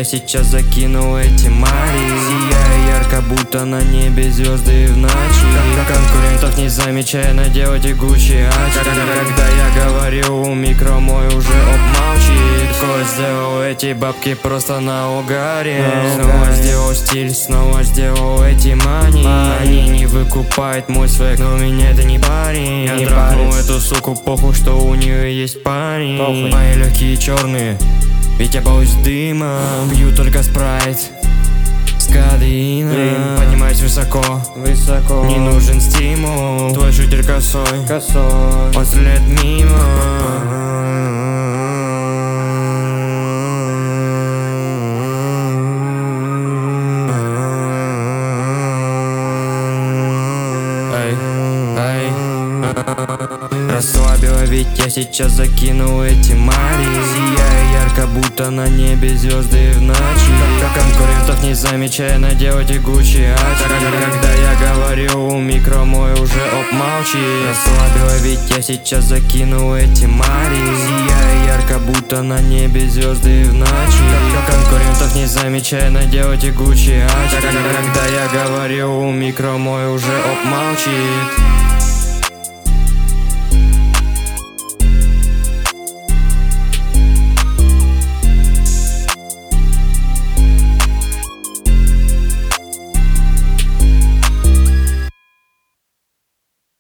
сейчас закину эти мари, сияя ярко, будто на небе звезды в ночи. Конкурентов не замечая, надел тягучие очки. Когда я говорю, у микро мой уже обмолчит. Кое сделал эти бабки просто на угаре. Снова сделал стиль, снова сделал эти мани. Они не выкупают мой свек, но меня это не парень. Я трахнул эту суку, похуй, что у нее есть парень. Мои легкие черные, ведь я боюсь дыма. Пью только спрайт с кодеином. Поднимаюсь высоко, не нужен стимул. Твой шутер косой, он стреляет мимо. Расслабила, ведь я сейчас закину эти мари, сияя ярко, будто на небе звезды в ночи. Конкурентов не замечая, надел тягучие очки. Когда я говорю, у микро мой уже обмолчит. Расслабила, ведь я сейчас закину эти мари, сияя ярко, будто на небе звезды в ночи. Конкурентов не замечая, надел тягучие очки. Когда я говорю, у микро мой уже обмолчит.